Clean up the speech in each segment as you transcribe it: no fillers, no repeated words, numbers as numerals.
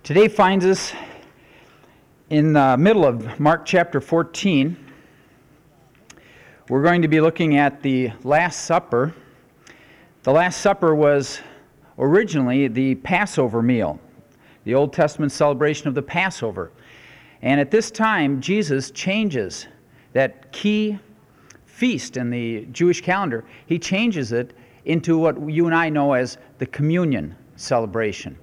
Today finds us in the middle of Mark chapter 14. We're going to be looking at the Last Supper. The Last Supper was originally the Passover meal, the Old Testament celebration of the Passover. And at this time, Jesus changes that key feast in the Jewish calendar. He changes it into what you and I know as the communion celebration.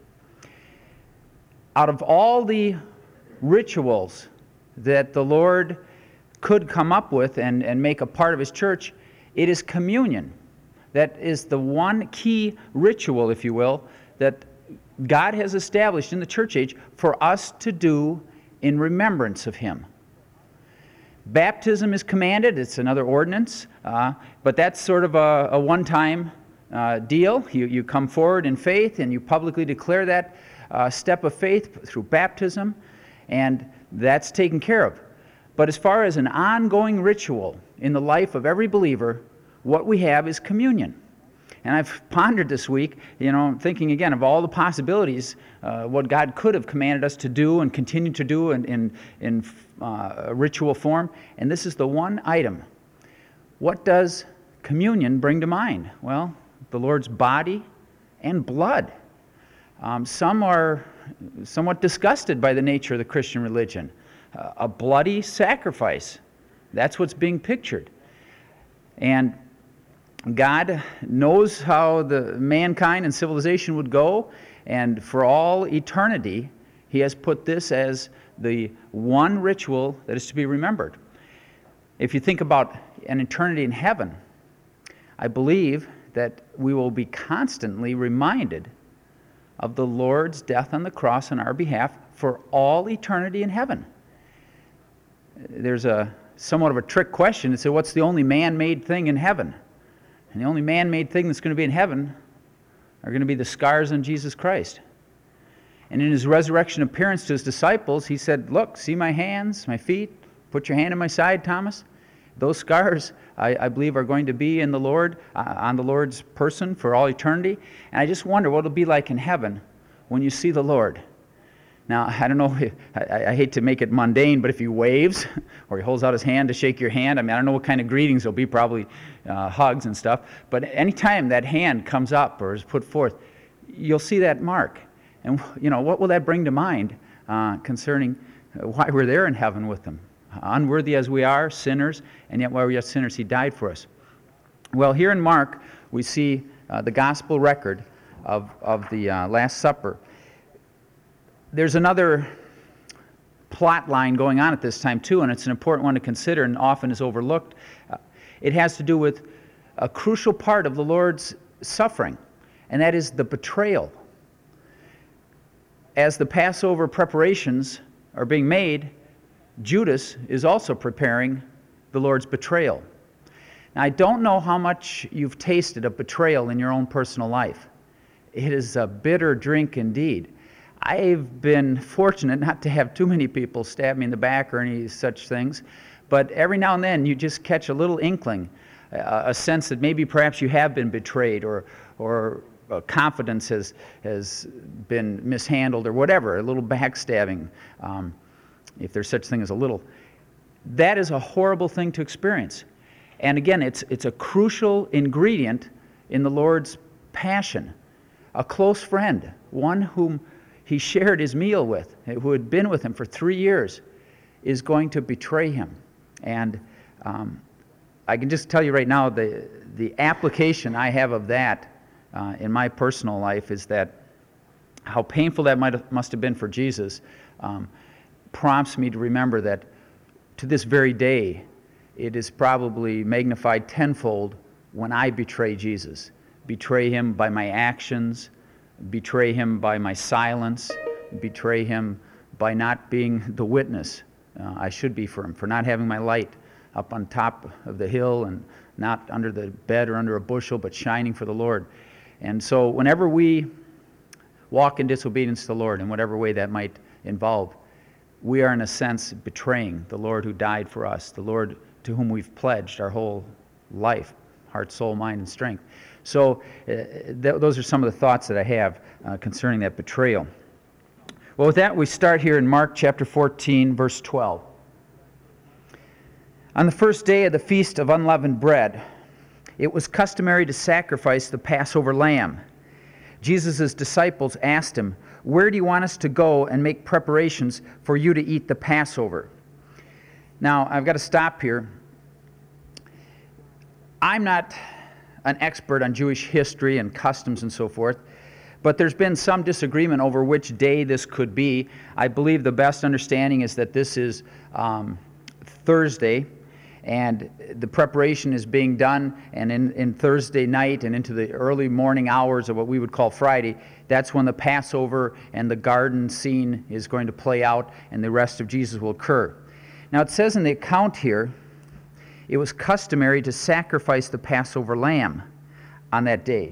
Out of all the rituals that the Lord could come up with and make a part of His church, it is communion. That is the one key ritual, if you will, that God has established in the church age for us to do in remembrance of Him. Baptism is commanded. It's another ordinance, but that's sort of a one-time deal. You come forward in faith and you publicly declare that step of faith through baptism, and that's taken care of. But as far as an ongoing ritual in the life of every believer, what we have is communion. And I've pondered this week, thinking again of all the possibilities, what God could have commanded us to do and continue to do in ritual form. And this is the one item. What does communion bring to mind? Well, the Lord's body and blood. Some are somewhat disgusted by the nature of the Christian religion. A bloody sacrifice. That's what's being pictured. And God knows how the mankind and civilization would go, and for all eternity, He has put this as the one ritual that is to be remembered. If you think about an eternity in heaven, I believe that we will be constantly reminded of the Lord's death on the cross on our behalf for all eternity in heaven. There's somewhat of a trick question. It's what's the only man-made thing in heaven? And the only man-made thing that's going to be in heaven are going to be the scars on Jesus Christ. And in His resurrection appearance to His disciples, He said, "Look, see my hands, my feet, put your hand in my side, Thomas." Those scars, I believe, are going to be in the Lord, on the Lord's person for all eternity. And I just wonder what it'll be like in heaven when you see the Lord. Now, I don't know, I hate to make it mundane, but if He waves or He holds out His hand to shake your hand, I don't know what kind of greetings there'll be, probably hugs and stuff. But anytime that hand comes up or is put forth, you'll see that mark. And, what will that bring to mind concerning why we're there in heaven with Him? Unworthy as we are, sinners, and yet while we are sinners, He died for us. Well, here in Mark, we see the gospel record of the Last Supper. There's another plot line going on at this time, too, and it's an important one to consider and often is overlooked. It has to do with a crucial part of the Lord's suffering, and that is the betrayal. As the Passover preparations are being made, Judas is also preparing the Lord's betrayal. Now, I don't know how much you've tasted of betrayal in your own personal life. It is a bitter drink indeed. I've been fortunate not to have too many people stab me in the back or any such things, but every now and then you just catch a little inkling, a sense that maybe perhaps you have been betrayed or confidence has been mishandled or whatever, a little backstabbing. If there's such thing as a little. That is a horrible thing to experience. And again, it's a crucial ingredient in the Lord's passion. A close friend, one whom He shared His meal with, who had been with Him for 3 years, is going to betray Him. And I can just tell you right now, the application I have of that in my personal life is that how painful that must have been for Jesus prompts me to remember that to this very day, it is probably magnified tenfold when I betray Jesus. Betray Him by my actions, betray Him by my silence, betray Him by not being the witness I should be for Him, for not having my light up on top of the hill and not under the bed or under a bushel, but shining for the Lord. And so whenever we walk in disobedience to the Lord, in whatever way that might involve, we are in a sense betraying the Lord who died for us, the Lord to whom we've pledged our whole life, heart, soul, mind, and strength. So those are some of the thoughts that I have concerning that betrayal. Well, with that, we start here in Mark chapter 14, verse 12. On the first day of the Feast of Unleavened Bread, it was customary to sacrifice the Passover lamb. Jesus' disciples asked him, "Where do you want us to go and make preparations for you to eat the Passover?" Now, I've got to stop here. I'm not an expert on Jewish history and customs and so forth, but there's been some disagreement over which day this could be. I believe the best understanding is that this is Thursday, and the preparation is being done, and in Thursday night and into the early morning hours of what we would call Friday, that's when the Passover and the garden scene is going to play out, and the rest of Jesus will occur. Now it says in the account here, it was customary to sacrifice the Passover lamb on that day.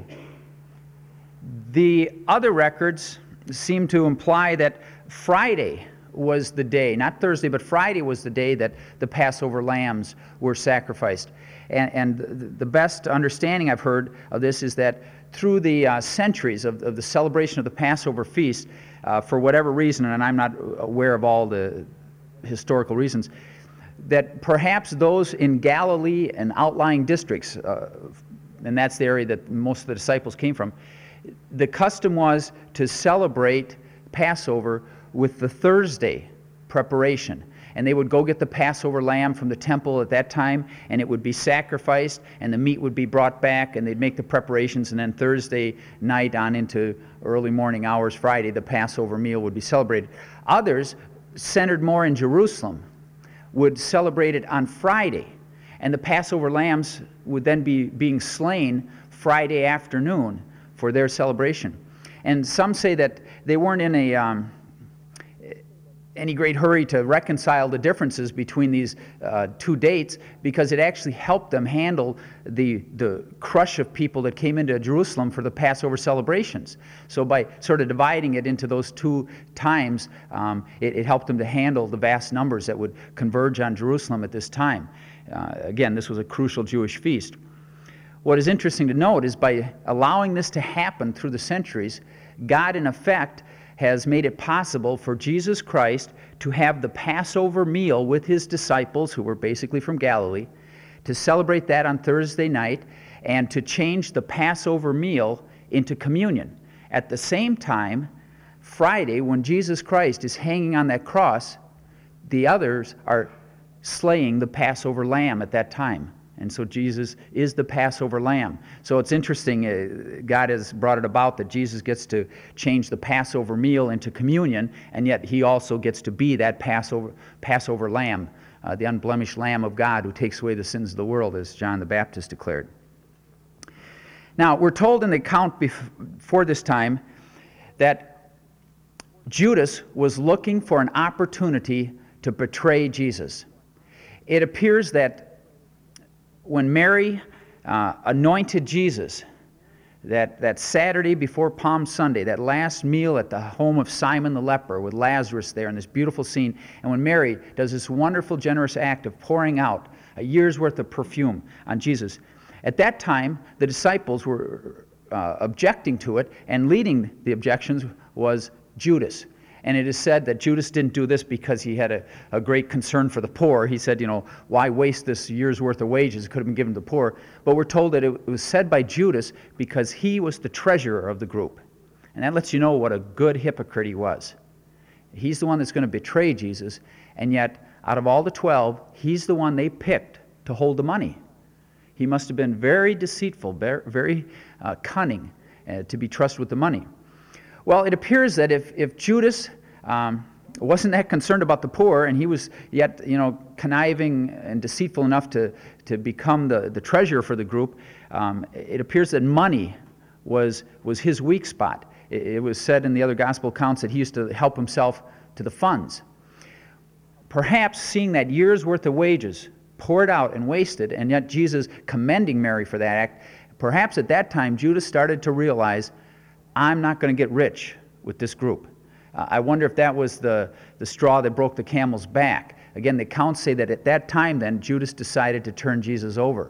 The other records seem to imply that Friday was the day, not Thursday, but Friday was the day that the Passover lambs were sacrificed. And the best understanding I've heard of this is that through the centuries of the celebration of the Passover feast, for whatever reason, and I'm not aware of all the historical reasons, that perhaps those in Galilee and outlying districts, and that's the area that most of the disciples came from, the custom was to celebrate Passover with the Thursday preparation. And they would go get the Passover lamb from the temple at that time, and it would be sacrificed, and the meat would be brought back, and they'd make the preparations, and then Thursday night on into early morning hours, Friday, the Passover meal would be celebrated. Others, centered more in Jerusalem, would celebrate it on Friday, and the Passover lambs would then be being slain Friday afternoon for their celebration. And some say that they weren't in any great hurry to reconcile the differences between these two dates, because it actually helped them handle the crush of people that came into Jerusalem for the Passover celebrations. So by sort of dividing it into those two times, it helped them to handle the vast numbers that would converge on Jerusalem at this time. Again, this was a crucial Jewish feast. What is interesting to note is by allowing this to happen through the centuries, God in effect has made it possible for Jesus Christ to have the Passover meal with his disciples, who were basically from Galilee, to celebrate that on Thursday night, and to change the Passover meal into communion. At the same time, Friday, when Jesus Christ is hanging on that cross, the others are slaying the Passover lamb at that time. And so Jesus is the Passover lamb. So it's interesting, God has brought it about that Jesus gets to change the Passover meal into communion, and yet he also gets to be that Passover lamb, the unblemished Lamb of God who takes away the sins of the world, as John the Baptist declared. Now, we're told in the account before this time that Judas was looking for an opportunity to betray Jesus. It appears that when Mary anointed Jesus, that Saturday before Palm Sunday, that last meal at the home of Simon the leper with Lazarus there in this beautiful scene, and when Mary does this wonderful, generous act of pouring out a year's worth of perfume on Jesus, at that time the disciples were objecting to it, and leading the objections was Judas. And it is said that Judas didn't do this because he had a great concern for the poor. He said, why waste this year's worth of wages? It could have been given to the poor. But we're told that it was said by Judas because he was the treasurer of the group. And that lets you know what a good hypocrite he was. He's the one that's going to betray Jesus, and yet out of all the 12, he's the one they picked to hold the money. He must have been very deceitful, very cunning to be trusted with the money. Well, it appears that if Judas wasn't that concerned about the poor, and he was yet, conniving and deceitful enough to become the treasurer for the group, it appears that money was his weak spot. It was said in the other gospel accounts that he used to help himself to the funds. Perhaps seeing that year's worth of wages poured out and wasted, and yet Jesus commending Mary for that act, perhaps at that time Judas started to realize, I'm not going to get rich with this group. I wonder if that was the straw that broke the camel's back. Again, the accounts say that at that time then, Judas decided to turn Jesus over.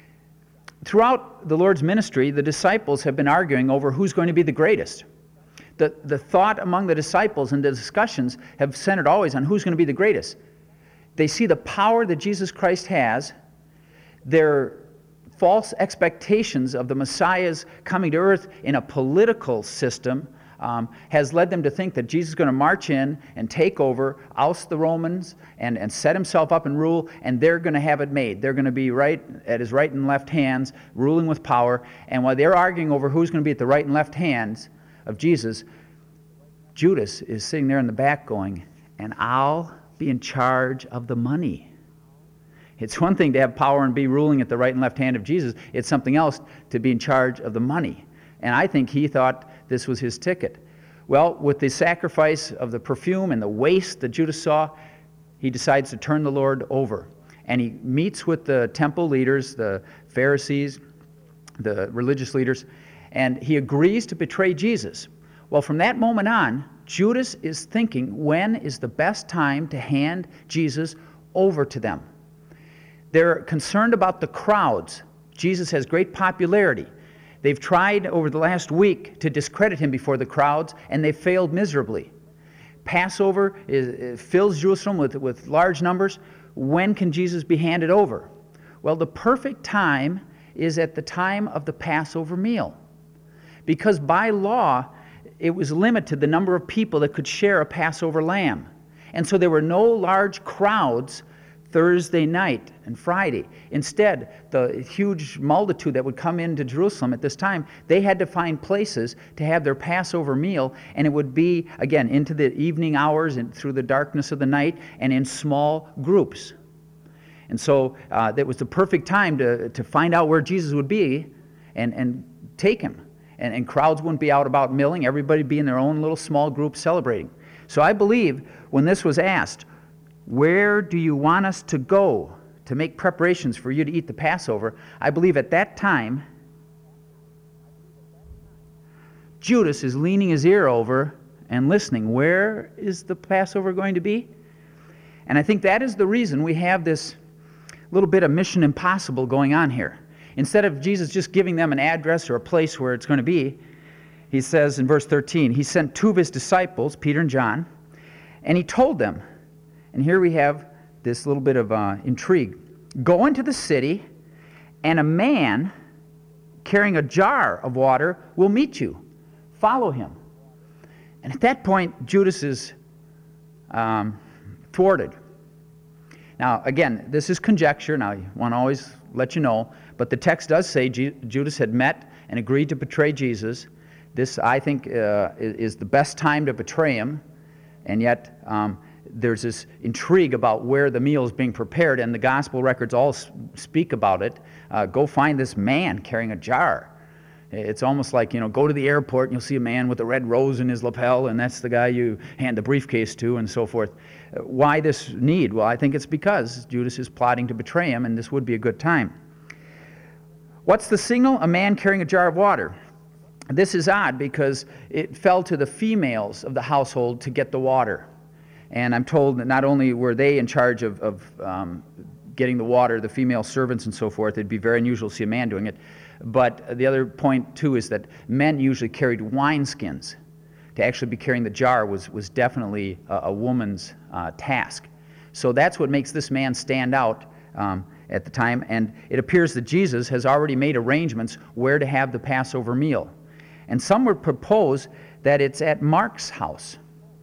Throughout the Lord's ministry, the disciples have been arguing over who's going to be the greatest. The thought among the disciples and the discussions have centered always on who's going to be the greatest. They see the power that Jesus Christ has. Their false expectations of the Messiah's coming to earth in a political system has led them to think that Jesus is going to march in and take over, oust the Romans, and set himself up and rule, and they're going to have it made. They're going to be right at his right and left hands, ruling with power. And while they're arguing over who's going to be at the right and left hands of Jesus, Judas is sitting there in the back going, and I'll be in charge of the money. It's one thing to have power and be ruling at the right and left hand of Jesus. It's something else to be in charge of the money. And I think he thought this was his ticket. Well, with the sacrifice of the perfume and the waste that Judas saw, he decides to turn the Lord over. And he meets with the temple leaders, the Pharisees, the religious leaders, and he agrees to betray Jesus. Well, from that moment on, Judas is thinking, when is the best time to hand Jesus over to them? They're concerned about the crowds. Jesus has great popularity. They've tried over the last week to discredit him before the crowds, and they've failed miserably. Passover fills Jerusalem with large numbers. When can Jesus be handed over? Well, the perfect time is at the time of the Passover meal. Because by law, it was limited the number of people that could share a Passover lamb. And so there were no large crowds Thursday night and Friday. Instead, the huge multitude that would come into Jerusalem at this time, they had to find places to have their Passover meal, and it would be, again, into the evening hours and through the darkness of the night and in small groups. And so that was the perfect time to find out where Jesus would be and take him. And crowds wouldn't be out about milling. Everybody would be in their own little small group celebrating. So I believe when this was asked, where do you want us to go to make preparations for you to eat the Passover? I believe at that time, Judas is leaning his ear over and listening. Where is the Passover going to be? And I think that is the reason we have this little bit of Mission Impossible going on here. Instead of Jesus just giving them an address or a place where it's going to be, he says in verse 13, he sent two of his disciples, Peter and John, and he told them, and here we have this little bit of intrigue. Go into the city, and a man carrying a jar of water will meet you. Follow him. And at that point, Judas is thwarted. Now, again, this is conjecture. Now, I want to always let you know, but the text does say Judas had met and agreed to betray Jesus. This, I think, is the best time to betray him, and yet there's this intrigue about where the meal is being prepared, and the gospel records all speak about it. Go find this man carrying a jar. It's almost like, go to the airport and you'll see a man with a red rose in his lapel, and that's the guy you hand the briefcase to and so forth. Why this need? Well, I think it's because Judas is plotting to betray him, and this would be a good time. What's the signal? A man carrying a jar of water. This is odd because it fell to the females of the household to get the water. And I'm told that not only were they in charge of getting the water, the female servants and so forth, it'd be very unusual to see a man doing it, but the other point too is that men usually carried wineskins. To actually be carrying the jar was definitely a woman's task. So that's what makes this man stand out at the time, and it appears that Jesus has already made arrangements where to have the Passover meal. And some would propose that it's at Mark's house,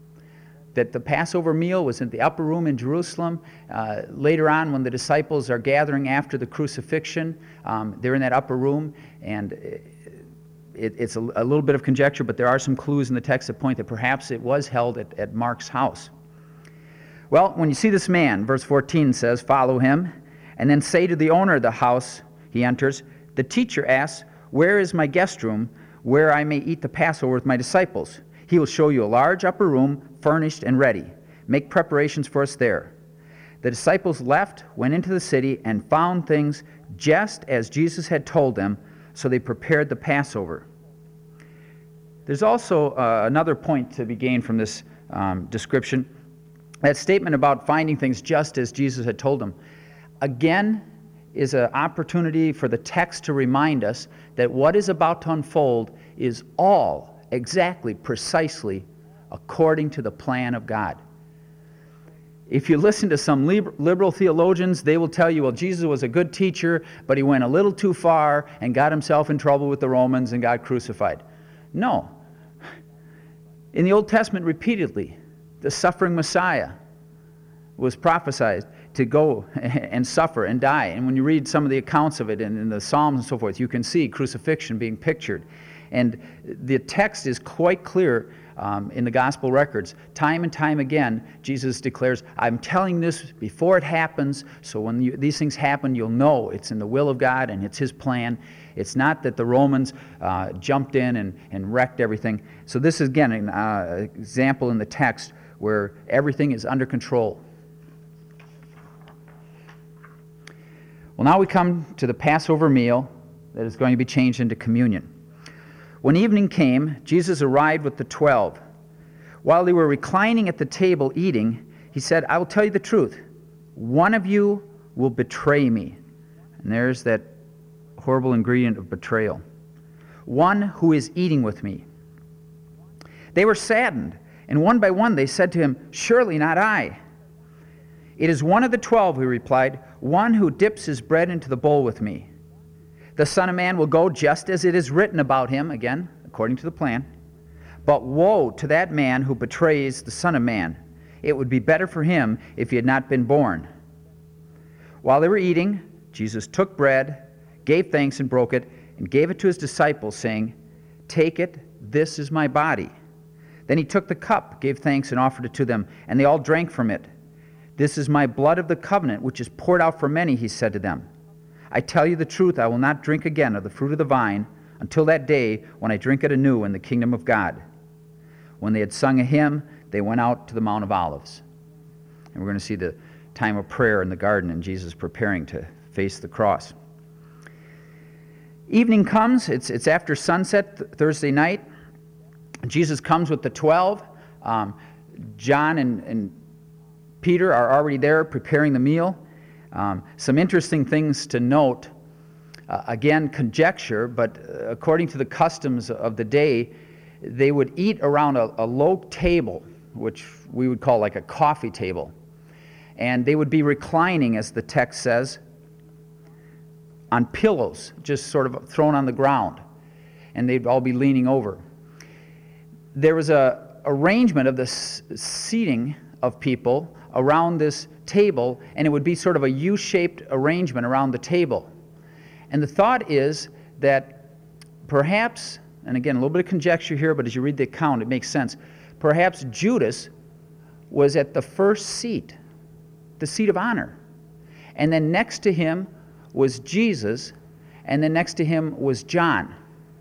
that the Passover meal was in the upper room in Jerusalem. Later on, when the disciples are gathering after the crucifixion, they're in that upper room, and it's a little bit of conjecture, but there are some clues in the text that point that perhaps it was held at Mark's house. Well, when you see this man, verse 14 says, follow him, and then say to the owner of the house, he enters, the teacher asks, where is my guest room, where I may eat the Passover with my disciples? He will show you a large upper room, furnished and ready. Make preparations for us there. The disciples left, went into the city, and found things just as Jesus had told them, so they prepared the Passover. There's also another point to be gained from this description. That statement about finding things just as Jesus had told them, again, is an opportunity for the text to remind us that what is about to unfold is all exactly, precisely, according to the plan of God. If you listen to some liberal theologians, they will tell you, well, Jesus was a good teacher, but he went a little too far and got himself in trouble with the Romans and got crucified. No. In the Old Testament, repeatedly, the suffering Messiah was prophesied to go and suffer and die. And when you read some of the accounts of it in the Psalms and so forth, you can see crucifixion being pictured. And the text is quite clear in the gospel records. Time and time again, Jesus declares, I'm telling this before it happens, so when these things happen, you'll know it's in the will of God and it's his plan. It's not that the Romans jumped in and wrecked everything. So this is, again, an example in the text where everything is under control. Well, now we come to the Passover meal that is going to be changed into communion. When evening came, Jesus arrived with the 12. While they were reclining at the table eating, he said, I will tell you the truth. One of you will betray me. And there's that horrible ingredient of betrayal. One who is eating with me. They were saddened, and one by one they said to him, surely not I. It is one of the 12, he replied, one who dips his bread into the bowl with me. The Son of Man will go just as it is written about him, again, according to the plan. But woe to that man who betrays the Son of Man. It would be better for him if he had not been born. While they were eating, Jesus took bread, gave thanks and broke it, and gave it to his disciples, saying, take it, this is my body. Then he took the cup, gave thanks, and offered it to them, and they all drank from it. This is my blood of the covenant, which is poured out for many, he said to them. I tell you the truth, I will not drink again of the fruit of the vine until that day when I drink it anew in the kingdom of God. When they had sung a hymn, they went out to the Mount of Olives. And we're going to see the time of prayer in the garden and Jesus preparing to face the cross. Evening comes, it's after sunset, Thursday night. Jesus comes with the 12. John and Peter are already there preparing the meal. Some interesting things to note. Again, conjecture, but according to the customs of the day, they would eat around a low table, which we would call like a coffee table. And they would be reclining, as the text says, on pillows, just sort of thrown on the ground. And they'd all be leaning over. There was a arrangement of the seating of people around this table, and it would be sort of a U-shaped arrangement around the table. And the thought is that perhaps, and again, a little bit of conjecture here, but as you read the account, it makes sense. Perhaps Judas was at the first seat, the seat of honor. And then next to him was Jesus, and then next to him was John.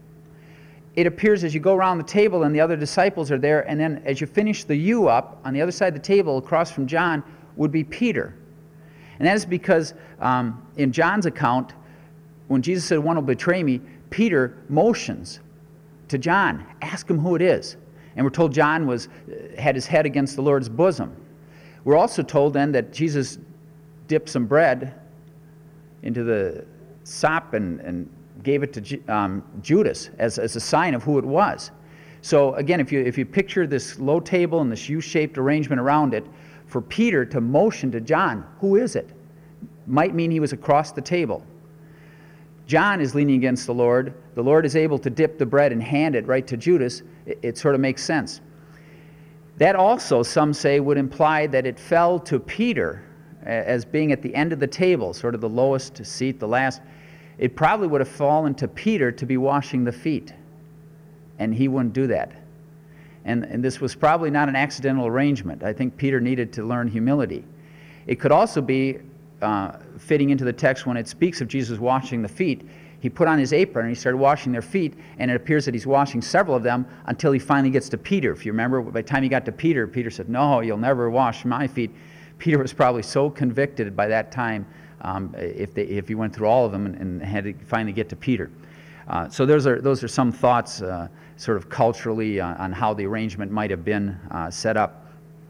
It appears as you go around the table and the other disciples are there, and then as you finish the U up, on the other side of the table, across from John, would be Peter. And that is because in John's account, when Jesus said, one will betray me, Peter motions to John, ask him who it is. And we're told John had his head against the Lord's bosom. We're also told then that Jesus dipped some bread into the sop and gave it to Judas as a sign of who it was. So again, if you picture this low table and this U-shaped arrangement around it, for Peter to motion to John, who is it? Might mean he was across the table. John is leaning against the Lord. The Lord is able to dip the bread and hand it right to Judas. It sort of makes sense. That also, some say, would imply that it fell to Peter as being at the end of the table, sort of the lowest seat, the last. It probably would have fallen to Peter to be washing the feet, and he wouldn't do that. And this was probably not an accidental arrangement. I think Peter needed to learn humility. It could also be fitting into the text when it speaks of Jesus washing the feet. He put on his apron and he started washing their feet, and it appears that he's washing several of them until he finally gets to Peter. If you remember, by the time he got to Peter, Peter said, no, you'll never wash my feet. Peter was probably so convicted by that time if he went through all of them and had to finally get to Peter. So those are some thoughts sort of culturally on how the arrangement might have been set up.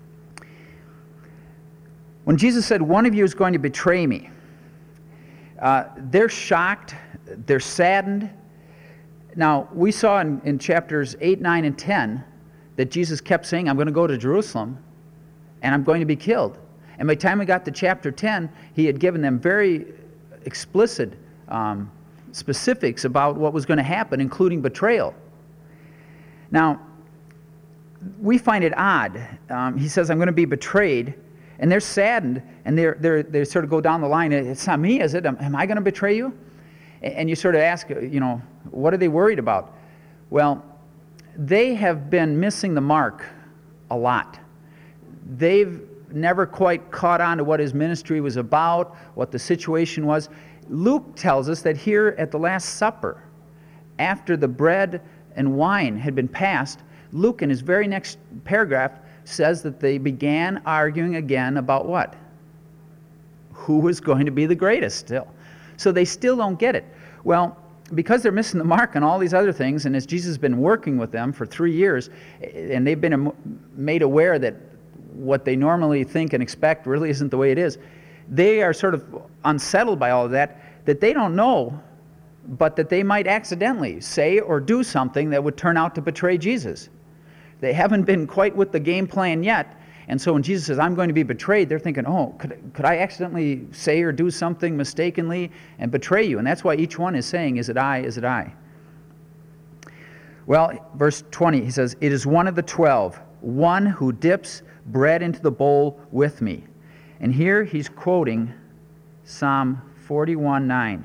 When Jesus said, one of you is going to betray me, they're shocked, they're saddened. Now, we saw in chapters 8, 9, and 10 that Jesus kept saying, I'm going to go to Jerusalem, and I'm going to be killed. And by the time we got to chapter 10, he had given them very explicit specifics about what was going to happen, including betrayal. Now, we find it odd. He says, I'm going to be betrayed, and they're saddened, and they sort of go down the line. It's not me, is it? Am I going to betray you? And you sort of ask, what are they worried about? Well, they have been missing the mark a lot. They've never quite caught on to what his ministry was about, what the situation was. Luke tells us that here at the Last Supper, after the bread and wine had been passed, Luke in his very next paragraph says that they began arguing again about what? Who was going to be the greatest still. So they still don't get it. Well, because they're missing the mark on all these other things, and as Jesus has been working with them for 3 years, and they've been made aware that what they normally think and expect really isn't the way it is, they are sort of unsettled by all of that they don't know, but that they might accidentally say or do something that would turn out to betray Jesus. They haven't been quite with the game plan yet, and so when Jesus says, I'm going to be betrayed, they're thinking, oh, could I accidentally say or do something mistakenly and betray you? And that's why each one is saying, is it I, is it I? Well, verse 20, he says, it is one of the 12, one who dips bread into the bowl with me. And here he's quoting Psalm 41:9,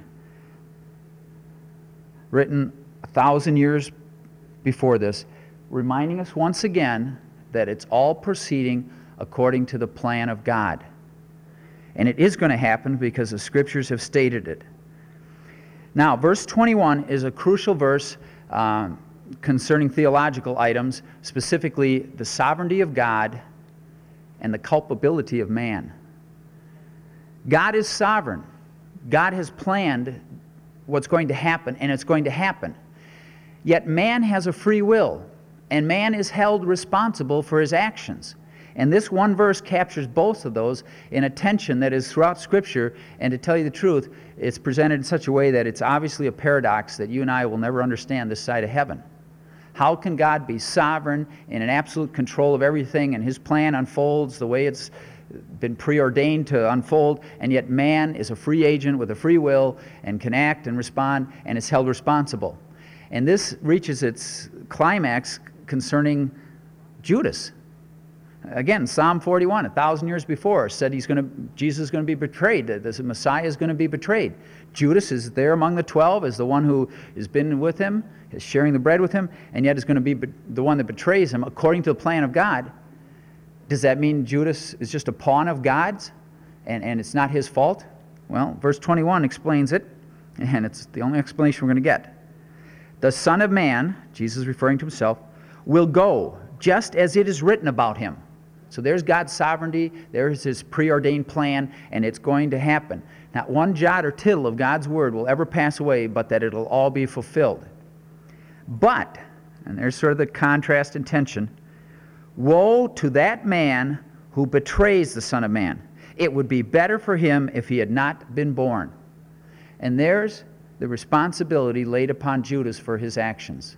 written 1,000 years before this, reminding us once again that it's all proceeding according to the plan of God. And it is going to happen because the Scriptures have stated it. Now, verse 21 is a crucial verse concerning theological items, specifically the sovereignty of God and the culpability of man. God is sovereign. God has planned what's going to happen, and it's going to happen. Yet man has a free will, and man is held responsible for his actions. And this one verse captures both of those in a tension that is throughout Scripture, and to tell you the truth, it's presented in such a way that it's obviously a paradox that you and I will never understand this side of heaven. How can God be sovereign and in absolute control of everything, and his plan unfolds the way it's been preordained to unfold, and yet man is a free agent with a free will and can act and respond and is held responsible? And this reaches its climax concerning Judas. Again, Psalm 41, 1,000 years before, said Jesus is going to be betrayed, that the Messiah is going to be betrayed. Judas is there among the 12 as the one who has been with him, is sharing the bread with him, and yet is going to be the one that betrays him according to the plan of God. Does that mean Judas is just a pawn of God's and it's not his fault? Well, verse 21 explains it, and it's the only explanation we're going to get. The Son of Man, Jesus referring to himself, will go just as it is written about him. So there's God's sovereignty, there's his preordained plan, and it's going to happen. Not one jot or tittle of God's word will ever pass away, but that it'll all be fulfilled. But, and there's sort of the contrast and tension, woe to that man who betrays the Son of Man. It would be better for him if he had not been born. And there's the responsibility laid upon Judas for his actions.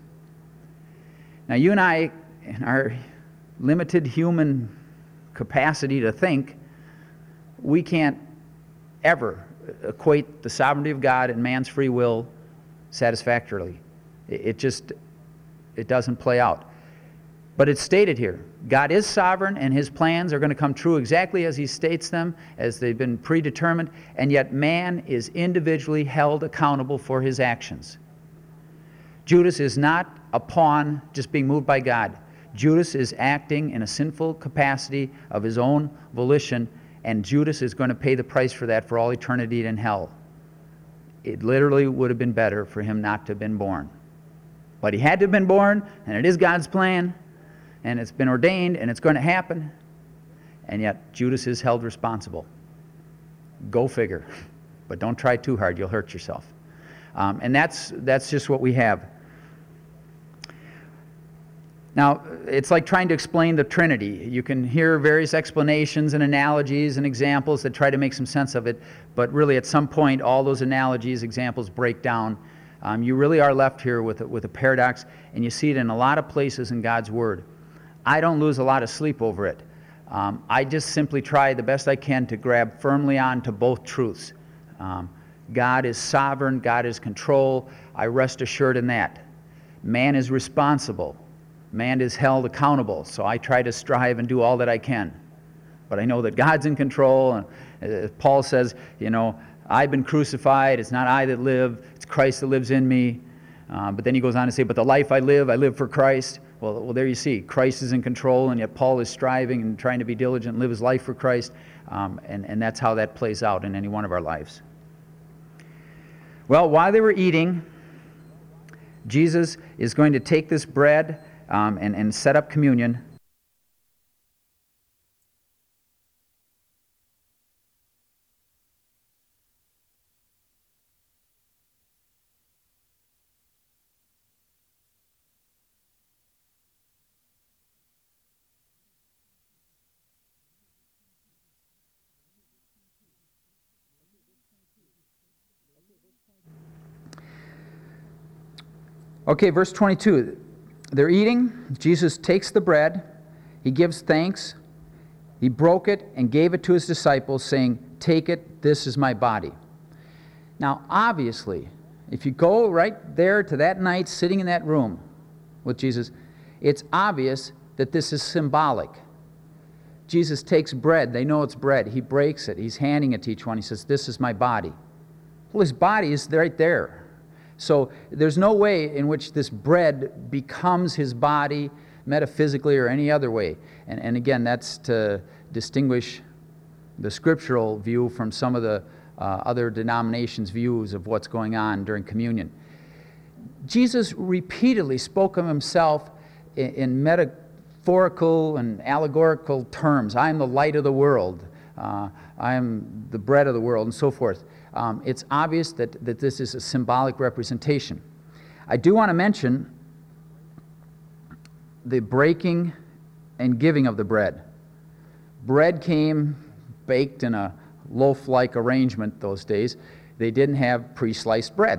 Now you and I, in our limited human capacity to think, we can't ever equate the sovereignty of God and man's free will satisfactorily. It doesn't play out. But it's stated here, God is sovereign and his plans are going to come true exactly as he states them, as they've been predetermined, and yet man is individually held accountable for his actions. Judas is not a pawn just being moved by God. Judas is acting in a sinful capacity of his own volition, and Judas is going to pay the price for that for all eternity in hell. It literally would have been better for him not to have been born. But he had to have been born, and it is God's plan, and it's been ordained, and it's going to happen, and yet Judas is held responsible. Go figure. But don't try too hard, you'll hurt yourself. And that's just what we have. Now, it's like trying to explain the Trinity. You can hear various explanations and analogies and examples that try to make some sense of it, but really at some point all those analogies, examples break down You really are left here with a paradox, and you see it in a lot of places in God's Word. I don't lose a lot of sleep over it. I just simply try the best I can to grab firmly on to both truths. God is sovereign, God is control. I rest assured in that. Man is responsible. Man is held accountable, so I try to strive and do all that I can. But I know that God's in control, and Paul says, I've been crucified, it's not I that live, it's Christ that lives in me. But then he goes on to say, but the life I live for Christ. Well, there you see, Christ is in control, and yet Paul is striving and trying to be diligent and live his life for Christ, and that's how that plays out in any one of our lives. Well, while they were eating, Jesus is going to take this bread and set up communion. Okay, verse 22. They're eating. Jesus takes the bread. He gives thanks. He broke it and gave it to his disciples, saying, "Take it, this is my body." Now, obviously, if you go right there to that night sitting in that room with Jesus, it's obvious that this is symbolic. Jesus takes bread. They know it's bread. He breaks it. He's handing it to each one. He says, "This is my body." Well, his body is right there. So there's no way in which this bread becomes his body metaphysically or any other way. And again, that's to distinguish the scriptural view from some of the other denominations' views of what's going on during communion. Jesus repeatedly spoke of himself in metaphorical and allegorical terms. I am the light of the world. I am the bread of the world, and so forth. It's obvious that this is a symbolic representation. I do want to mention the breaking and giving of the bread. Bread came baked in a loaf-like arrangement those days. They didn't have pre-sliced bread.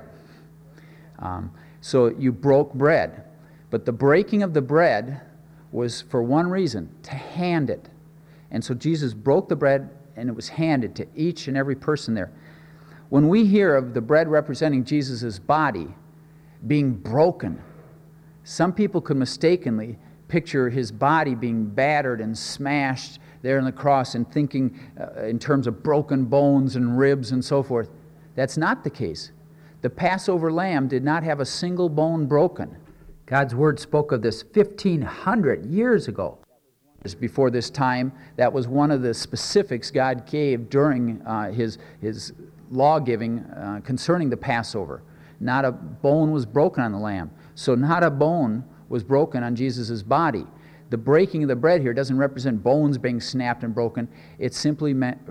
So you broke bread. But the breaking of the bread was for one reason, to hand it. And so Jesus broke the bread, and it was handed to each and every person there. When we hear of the bread representing Jesus' body being broken, some people could mistakenly picture his body being battered and smashed there on the cross and thinking in terms of broken bones and ribs and so forth. That's not the case. The Passover lamb did not have a single bone broken. God's word spoke of this 1,500 years ago. Before this time, that was one of the specifics God gave during his law-giving concerning the Passover. Not a bone was broken on the lamb. So not a bone was broken on Jesus' body. The breaking of the bread here doesn't represent bones being snapped and broken. It's simply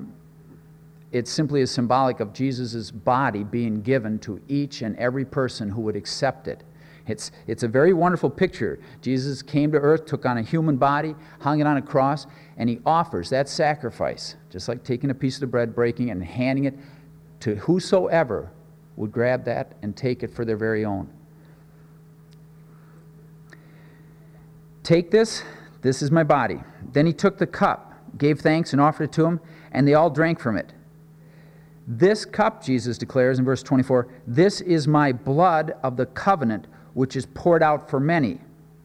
a symbolic of Jesus' body being given to each and every person who would accept it. It's a very wonderful picture. Jesus came to earth, took on a human body, hung it on a cross, and he offers that sacrifice, just like taking a piece of the bread, breaking it, and handing it to whosoever would grab that and take it for their very own. "Take this, this is my body." Then he took the cup, gave thanks, and offered it to him, and they all drank from it. "This cup," Jesus declares in verse 24, "this is my blood of the covenant, which is poured out for many."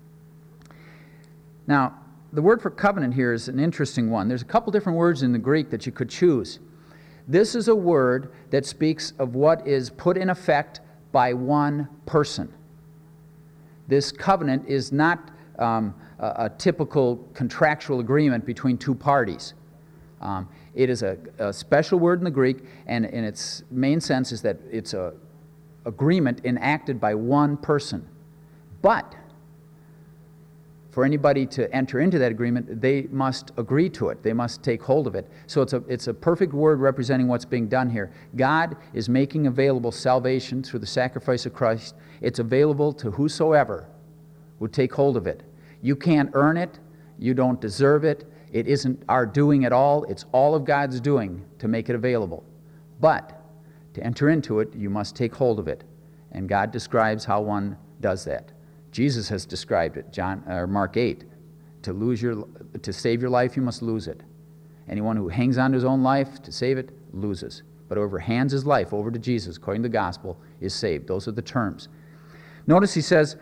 Now, the word for covenant here is an interesting one. There's a couple different words in the Greek that you could choose. This is a word that speaks of what is put in effect by one person. This covenant is not a typical contractual agreement between two parties. It is a special word in the Greek, and in its main sense is that it's an agreement enacted by one person. But for anybody to enter into that agreement, they must agree to it. They must take hold of it. So it's a perfect word representing what's being done here. God is making available salvation through the sacrifice of Christ. It's available to whosoever would take hold of it. You can't earn it. You don't deserve it. It isn't our doing at all. It's all of God's doing to make it available. But to enter into it, you must take hold of it. And God describes how one does that. Jesus has described it, Mark 8. To save your life, you must lose it. Anyone who hangs on to his own life to save it, loses. But whoever hands his life over to Jesus, according to the gospel, is saved. Those are the terms. Notice he says,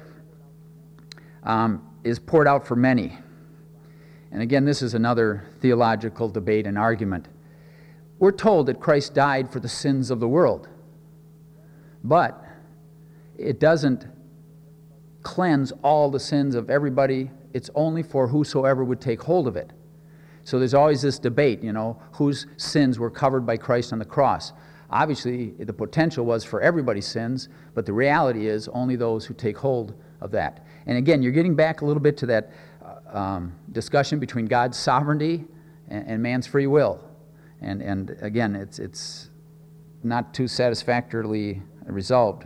is poured out for many. And again, this is another theological debate and argument. We're told that Christ died for the sins of the world. But it doesn't cleanse all the sins of everybody. It's only for whosoever would take hold of it. So there's always this debate, whose sins were covered by Christ on the cross. Obviously, the potential was for everybody's sins, but the reality is only those who take hold of that. And again, you're getting back a little bit to that discussion between God's sovereignty and man's free will. And again, it's not too satisfactorily resolved.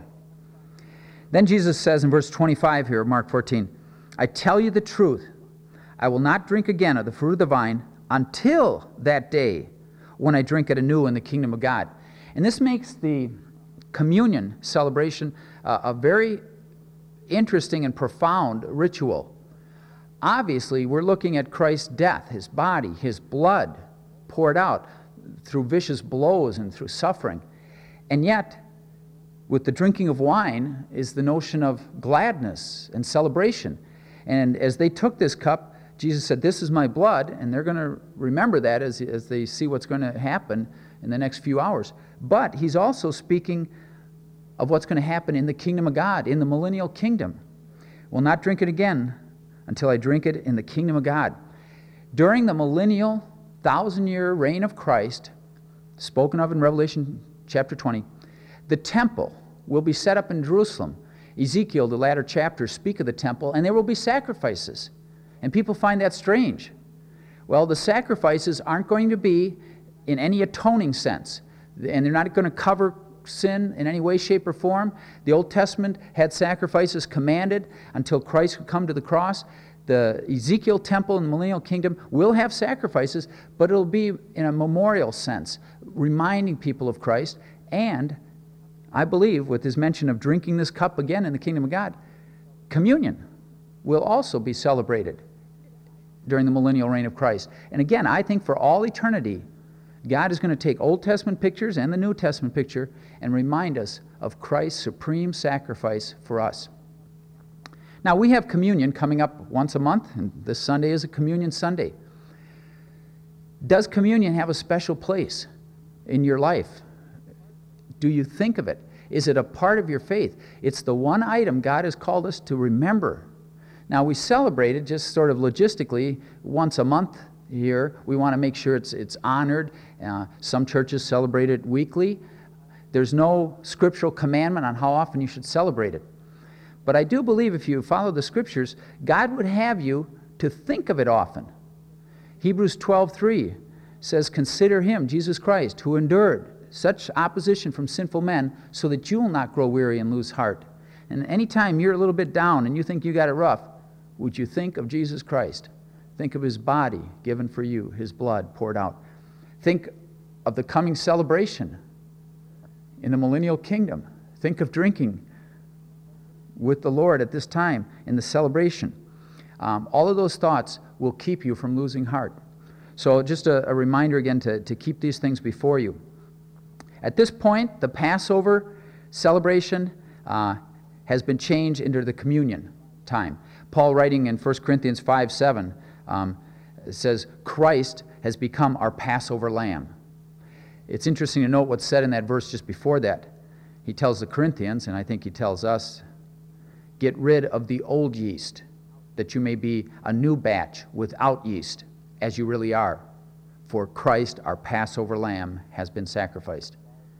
Then Jesus says in verse 25 here of Mark 14, I tell you the truth, I will not drink again of the fruit of the vine until that day when I drink it anew in the kingdom of God. And this makes the communion celebration a very interesting and profound ritual. Obviously, we're looking at Christ's death, his body, his blood poured out through vicious blows and through suffering. And yet, with the drinking of wine is the notion of gladness and celebration. And as they took this cup, Jesus said, this is my blood, and they're going to remember that as they see what's going to happen in the next few hours. But he's also speaking of what's going to happen in the kingdom of God, in the millennial kingdom. Will not drink it again until I drink it in the kingdom of God. During the millennial, 1,000-year reign of Christ, spoken of in Revelation chapter 20, the temple will be set up in Jerusalem. Ezekiel, the latter chapters, speak of the temple, and there will be sacrifices. And people find that strange. Well, the sacrifices aren't going to be in any atoning sense, and they're not going to cover sin in any way, shape, or form. The Old Testament had sacrifices commanded until Christ would come to the cross. The Ezekiel temple in the millennial kingdom will have sacrifices, but it'll be in a memorial sense, reminding people of Christ. And I believe, with his mention of drinking this cup again in the kingdom of God, communion will also be celebrated during the millennial reign of Christ. And again, I think for all eternity, God is going to take Old Testament pictures and the New Testament picture and remind us of Christ's supreme sacrifice for us. Now, we have communion coming up once a month, and this Sunday is a communion Sunday. Does communion have a special place in your life? Do you think of it? Is it a part of your faith? It's the one item God has called us to remember. Now, we celebrate it just sort of logistically once a month here. We want to make sure it's honored. Some churches celebrate it weekly. There's no scriptural commandment on how often you should celebrate it. But I do believe if you follow the scriptures, God would have you to think of it often. Hebrews 12:3 says, consider him, Jesus Christ, who endured such opposition from sinful men, so that you will not grow weary and lose heart. And anytime you're a little bit down and you think you got it rough, would you think of Jesus Christ? Think of his body given for you, his blood poured out. Think of the coming celebration in the millennial kingdom. Think of drinking with the Lord at this time in the celebration. All of those thoughts will keep you from losing heart. So just a reminder again to keep these things before you. At this point, the Passover celebration has been changed into the communion time. Paul, writing in 1 Corinthians 5:7, says, Christ has become our Passover lamb. It's interesting to note what's said in that verse just before that. He tells the Corinthians, and I think he tells us, get rid of the old yeast, that you may be a new batch without yeast, as you really are. For Christ, our Passover lamb, has been sacrificed.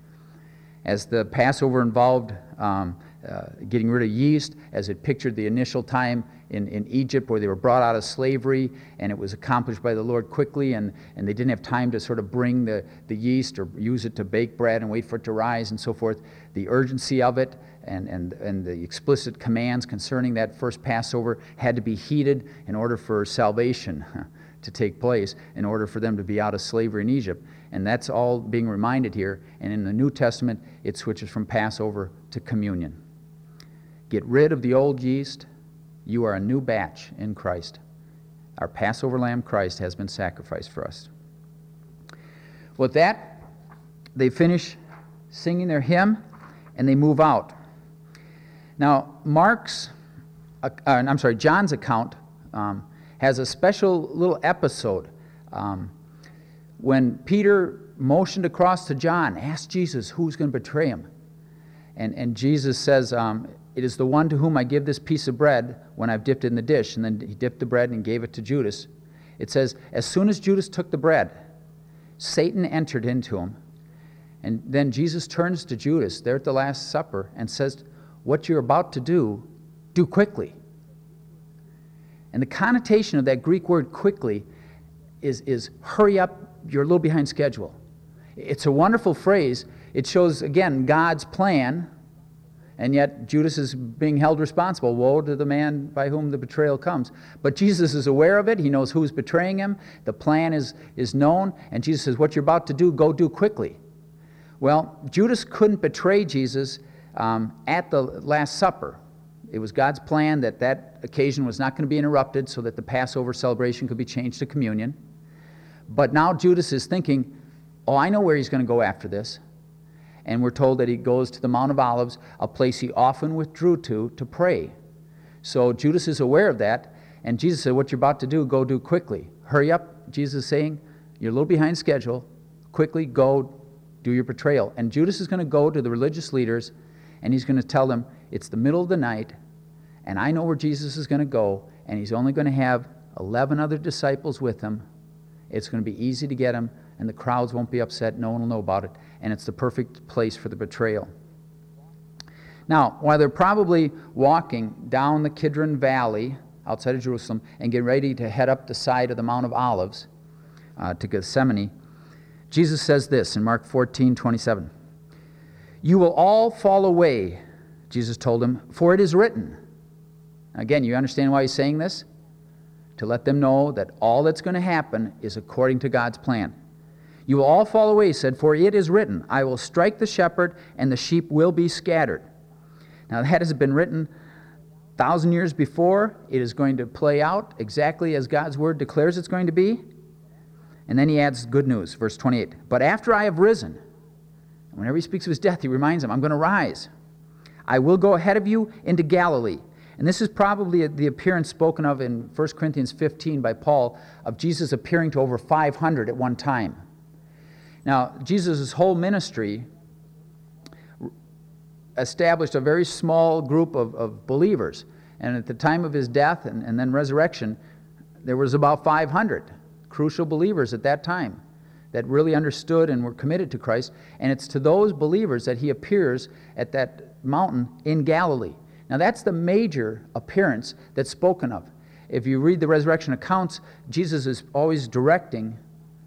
As the Passover involved getting rid of yeast, as it pictured the initial time in Egypt where they were brought out of slavery, and it was accomplished by the Lord quickly, and they didn't have time to sort of bring the yeast or use it to bake bread and wait for it to rise and so forth. The urgency of it and the explicit commands concerning that first Passover had to be heeded in order for salvation to take place, in order for them to be out of slavery in Egypt. And that's all being reminded here. And in the New Testament, it switches from Passover to communion. Get rid of the old yeast. You are a new batch in Christ. Our Passover lamb, Christ, has been sacrificed for us. With that, they finish singing their hymn, and they move out. Now, John's account has a special little episode. When Peter motioned across to John, asked Jesus who's going to betray him. And Jesus says, it is the one to whom I give this piece of bread when I've dipped it in the dish. And then he dipped the bread and gave it to Judas. It says, as soon as Judas took the bread, Satan entered into him. And then Jesus turns to Judas there at the Last Supper and says, what you're about to do quickly. And the connotation of that Greek word quickly is hurry up, you're a little behind schedule. It's a wonderful phrase. It shows, again, God's plan, and yet Judas is being held responsible. Woe to the man by whom the betrayal comes. But Jesus is aware of it. He knows who's betraying him. The plan is known. And Jesus says, what you're about to do, go do quickly. Well, Judas couldn't betray Jesus at the Last Supper. It was God's plan that occasion was not going to be interrupted so that the Passover celebration could be changed to communion. But now Judas is thinking, oh, I know where he's going to go after this. And we're told that he goes to the Mount of Olives, a place he often withdrew to pray. So Judas is aware of that, and Jesus said, what you're about to do, go do quickly. Hurry up, Jesus is saying, you're a little behind schedule. Quickly go do your betrayal. And Judas is going to go to the religious leaders, and he's going to tell them, it's the middle of the night, and I know where Jesus is going to go, and he's only going to have 11 other disciples with him. It's going to be easy to get him, and the crowds won't be upset. No one will know about it. And it's the perfect place for the betrayal. Now, while they're probably walking down the Kidron Valley outside of Jerusalem and getting ready to head up the side of the Mount of Olives to Gethsemane, Jesus says this in Mark 14:27. You will all fall away, Jesus told them, for it is written. Again, you understand why he's saying this? To let them know that all that's going to happen is according to God's plan. You will all fall away, he said, for it is written, I will strike the shepherd, and the sheep will be scattered. Now that has been written 1,000 years before. It is going to play out exactly as God's word declares it's going to be. And then he adds good news, verse 28. But after I have risen, whenever he speaks of his death, he reminds them, I'm going to rise. I will go ahead of you into Galilee. And this is probably the appearance spoken of in 1 Corinthians 15 by Paul of Jesus appearing to over 500 at one time. Now, Jesus' whole ministry established a very small group of believers. And at the time of his death and then resurrection, there was about 500 crucial believers at that time that really understood and were committed to Christ. And it's to those believers that he appears at that mountain in Galilee. Now, that's the major appearance that's spoken of. If you read the resurrection accounts, Jesus is always directing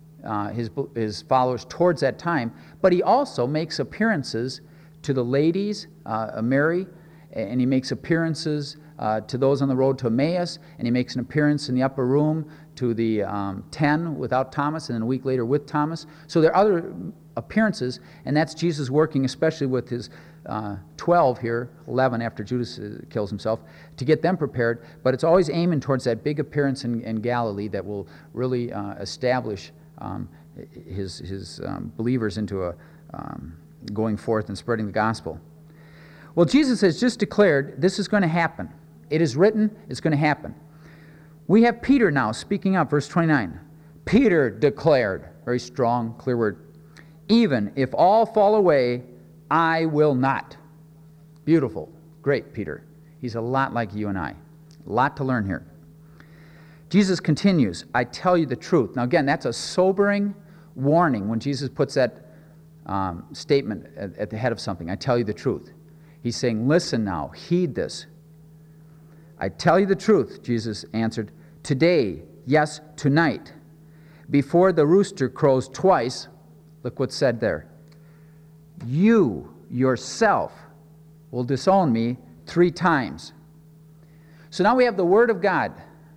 his followers towards that time, but he also makes appearances to the ladies, Mary, and he makes appearances to those on the road to Emmaus, and he makes an appearance in the upper room to the 10 without Thomas, and then a week later with Thomas. So there are other appearances, and that's Jesus working especially with his 12 here, 11 after Judas kills himself, to get them prepared, but it's always aiming towards that big appearance in Galilee that will really establish his believers into going forth and spreading the gospel. Well, Jesus has just declared this is going to happen. It is written, it's going to happen. We have Peter now speaking up, verse 29. Peter declared, very strong, clear word, even if all fall away, I will not. Beautiful. Great, Peter. He's a lot like you and I. A lot to learn here. Jesus continues, I tell you the truth. Now again, that's a sobering warning when Jesus puts that statement at the head of something. I tell you the truth. He's saying, listen now, heed this. I tell you the truth, Jesus answered, today, yes, tonight, before the rooster crows twice, look what's said there, you yourself will disown me 3 times. So now we have the Word of God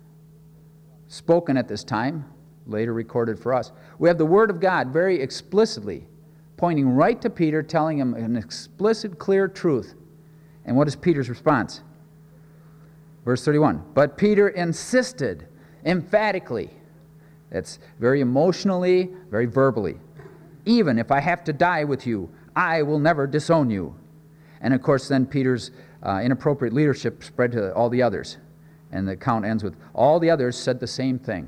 spoken at this time, later recorded for us. We have the Word of God very explicitly pointing right to Peter, telling him an explicit, clear truth. And what is Peter's response? Verse 31. But Peter insisted emphatically. That's very emotionally, very verbally. Even if I have to die with you, I will never disown you. And of course, then Peter's inappropriate leadership spread to all the others. And the account ends with, all the others said the same thing.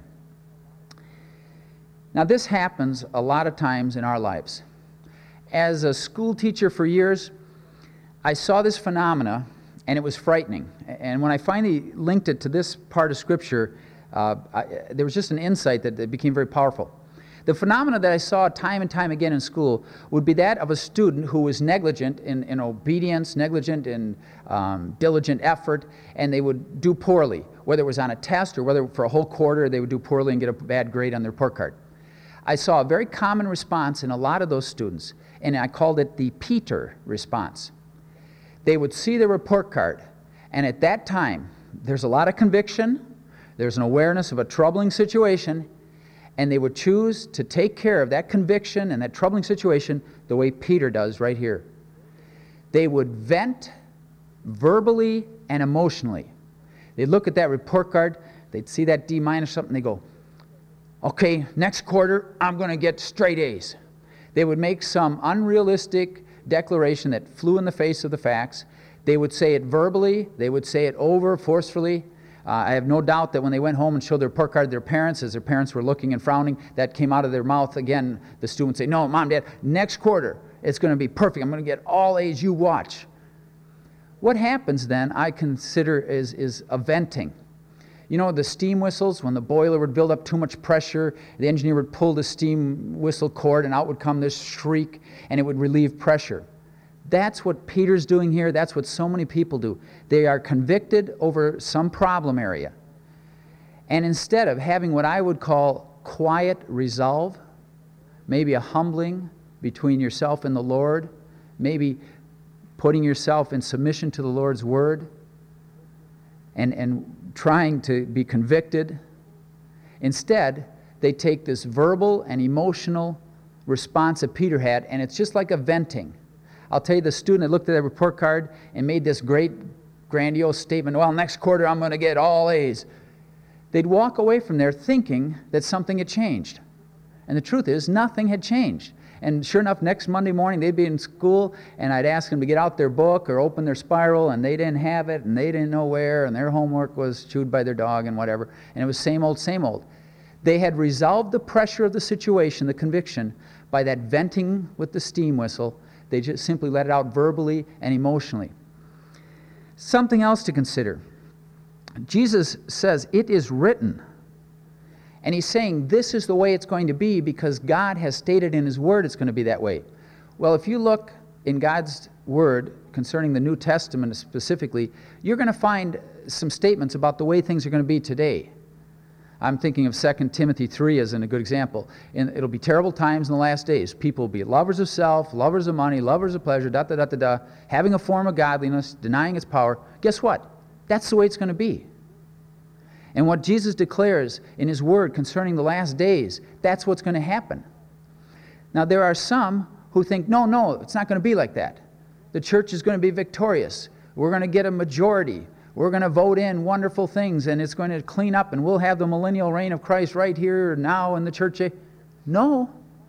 Now, this happens a lot of times in our lives. As a school teacher for years, I saw this phenomena, and it was frightening. And when I finally linked it to this part of Scripture, there was just an insight that became very powerful. The phenomena that I saw time and time again in school would be that of a student who was negligent in obedience, negligent in diligent effort, and they would do poorly, whether it was on a test or whether for a whole quarter they would do poorly and get a bad grade on their report card. I saw a very common response in a lot of those students, and I called it the Peter response. They would see the report card, and at that time, there's a lot of conviction, there's an awareness of a troubling situation, and they would choose to take care of that conviction and that troubling situation the way Peter does right here. They would vent verbally and emotionally. They'd look at that report card, they'd see that D- something, they go, okay, next quarter, I'm going to get straight A's. They would make some unrealistic declaration that flew in the face of the facts. They would say it verbally, they would say it over forcefully. I have no doubt that when they went home and showed their report card to their parents, as their parents were looking and frowning, that came out of their mouth again. The student would say, no, Mom, Dad, next quarter, it's going to be perfect. I'm going to get all A's, you watch. What happens then, I consider, is a venting. You know, the steam whistles, when the boiler would build up too much pressure, the engineer would pull the steam whistle cord and out would come this shriek, and it would relieve pressure. That's what Peter's doing here. That's what so many people do. They are convicted over some problem area. And instead of having what I would call quiet resolve, maybe a humbling between yourself and the Lord, maybe putting yourself in submission to the Lord's word, and trying to be convicted, instead, they take this verbal and emotional response that Peter had, and it's just like a venting. I'll tell you, the student that looked at that report card and made this great, grandiose statement, well, next quarter I'm going to get all A's. They'd walk away from there thinking that something had changed. And the truth is, nothing had changed. And sure enough, next Monday morning, they'd be in school, and I'd ask them to get out their book or open their spiral, and they didn't have it, and they didn't know where, and their homework was chewed by their dog and whatever. And it was same old, same old. They had resolved the pressure of the situation, the conviction, by that venting with the steam whistle. They just simply let it out verbally and emotionally. Something else to consider. Jesus says, it is written. And he's saying this is the way it's going to be because God has stated in his word it's going to be that way. Well, if you look in God's word concerning the New Testament specifically, you're going to find some statements about the way things are going to be today. I'm thinking of 2 Timothy 3 as a good example. And it'll be terrible times in the last days. People will be lovers of self, lovers of money, lovers of pleasure, having a form of godliness, denying its power. Guess what? That's the way it's going to be. And what Jesus declares in his word concerning the last days, that's what's going to happen. Now, there are some who think, no, it's not going to be like that. The church is going to be victorious. We're going to get a majority. We're going to vote in wonderful things, and it's going to clean up, and we'll have the millennial reign of Christ right here now in the church. No.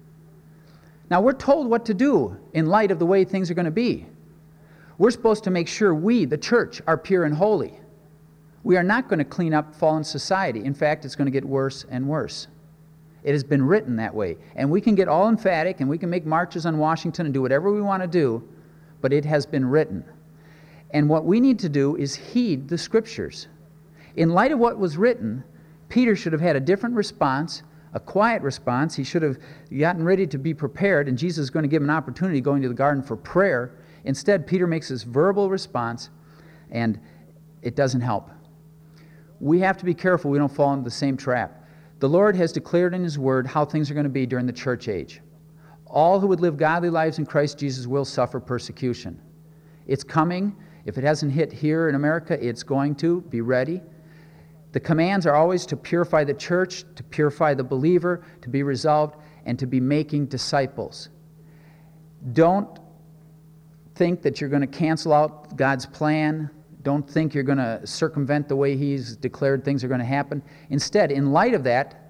Now, we're told what to do in light of the way things are going to be. We're supposed to make sure we, the church, are pure and holy. We are not going to clean up fallen society. In fact, it's going to get worse and worse. It has been written that way. And we can get all emphatic, and we can make marches on Washington and do whatever we want to do, but it has been written. And what we need to do is heed the Scriptures. In light of what was written, Peter should have had a different response, a quiet response. He should have gotten ready to be prepared, and Jesus is going to give him an opportunity going to the garden for prayer. Instead, Peter makes this verbal response, and it doesn't help. We have to be careful we don't fall into the same trap. The Lord has declared in his word how things are going to be during the church age. All who would live godly lives in Christ Jesus will suffer persecution. It's coming. If it hasn't hit here in America, it's going to. Be ready. The commands are always to purify the church, to purify the believer, to be resolved, and to be making disciples. Don't think that you're going to cancel out God's plan. Don't think you're going to circumvent the way He's declared things are going to happen. Instead, in light of that,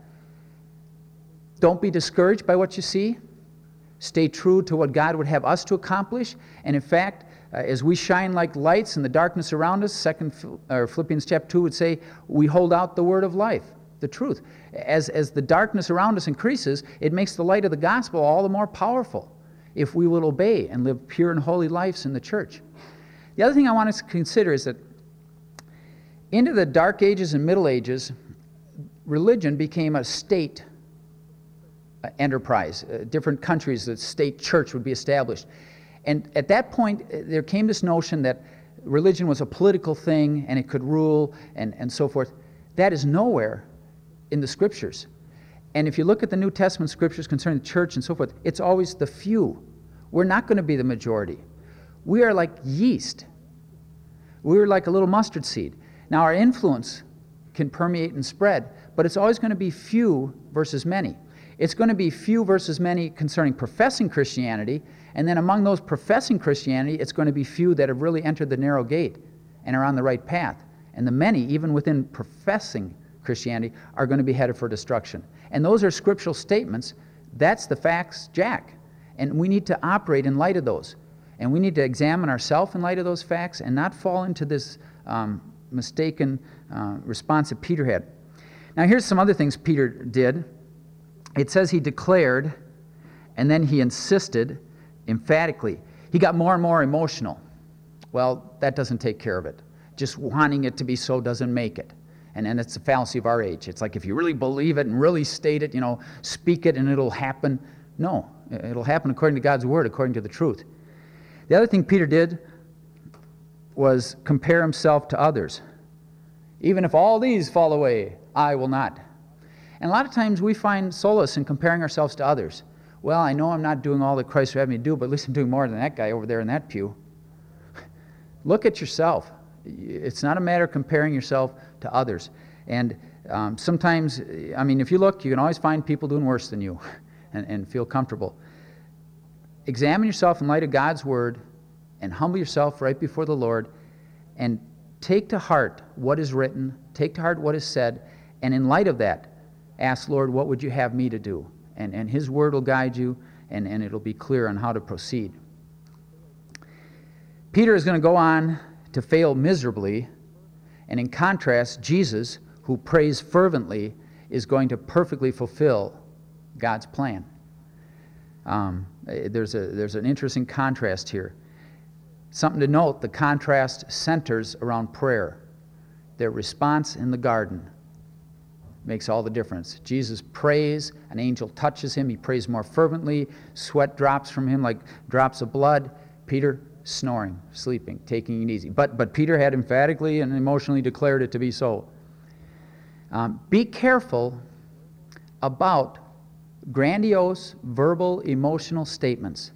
don't be discouraged by what you see. Stay true to what God would have us to accomplish. And in fact, as we shine like lights in the darkness around us, Philippians chapter 2 would say, we hold out the word of life, the truth. As the darkness around us increases, it makes the light of the gospel all the more powerful if we will obey and live pure and holy lives in the church. The other thing I want us to consider is that into the Dark Ages and Middle Ages, religion became a state enterprise. Different countries, the state church would be established. And at that point, there came this notion that religion was a political thing and it could rule and so forth. That is nowhere in the Scriptures. And if you look at the New Testament Scriptures concerning the church and so forth, it's always the few. We're not going to be the majority. We are like yeast. We're like a little mustard seed. Now, our influence can permeate and spread, but it's always going to be few versus many. It's going to be few versus many concerning professing Christianity, and then among those professing Christianity, it's going to be few that have really entered the narrow gate and are on the right path. And the many, even within professing Christianity, are going to be headed for destruction. And those are scriptural statements. That's the facts, Jack. And we need to operate in light of those. And we need to examine ourselves in light of those facts and not fall into this mistaken response that Peter had. Now, here's some other things Peter did. It says he declared, and then he insisted emphatically. He got more and more emotional. Well, that doesn't take care of it. Just wanting it to be so doesn't make it. And it's a fallacy of our age. It's like if you really believe it and really state it, speak it and it'll happen. No, it'll happen according to God's word, according to the truth. The other thing Peter did was compare himself to others. Even if all these fall away, I will not. And a lot of times we find solace in comparing ourselves to others. Well, I know I'm not doing all that Christ would have me do, but at least I'm doing more than that guy over there in that pew. Look at yourself. It's not a matter of comparing yourself to others. And sometimes, if you look, you can always find people doing worse than you and feel comfortable. Examine yourself in light of God's word and humble yourself right before the Lord and take to heart what is written, take to heart what is said, and in light of that, ask, Lord, what would you have me to do? And His word will guide you, and it'll be clear on how to proceed. Peter is going to go on to fail miserably, and in contrast, Jesus, who prays fervently, is going to perfectly fulfill God's plan. There's an interesting contrast here. Something to note, the contrast centers around prayer. Their response in the garden makes all the difference. Jesus prays, an angel touches him, he prays more fervently, sweat drops from him like drops of blood. Peter snoring, sleeping, taking it easy. But Peter had emphatically and emotionally declared it to be so. Be careful about grandiose, verbal, emotional statements.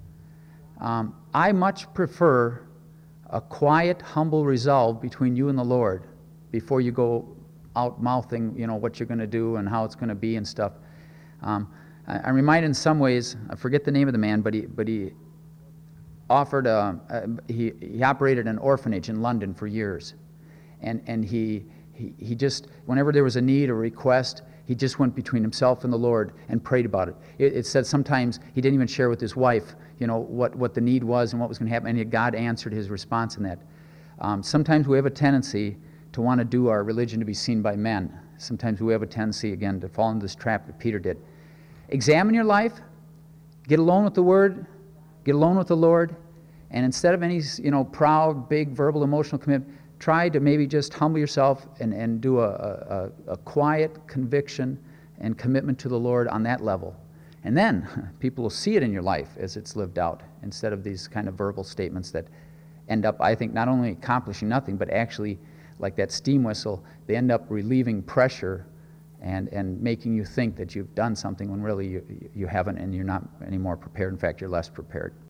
I much prefer a quiet, humble resolve between you and the Lord before you go out mouthing, what you're going to do and how it's going to be and stuff. I'm reminded in some ways, I forget the name of the man, but he offered he operated an orphanage in London for years, and he just, whenever there was a need or request, he just went between himself and the Lord and prayed about it. It said sometimes he didn't even share with his wife, what the need was and what was going to happen, and yet God answered his response in that. Sometimes we have a tendency to want to do our religion to be seen by men. Sometimes we have a tendency, again, to fall into this trap that Peter did. Examine your life, get alone with the Word, get alone with the Lord, and instead of any, proud, big, verbal, emotional commitment, try to maybe just humble yourself and do a quiet conviction and commitment to the Lord on that level. And then people will see it in your life as it's lived out, instead of these kind of verbal statements that end up, I think, not only accomplishing nothing, but actually, like that steam whistle, they end up relieving pressure and making you think that you've done something when really you haven't, and you're not any more prepared. In fact, you're less prepared.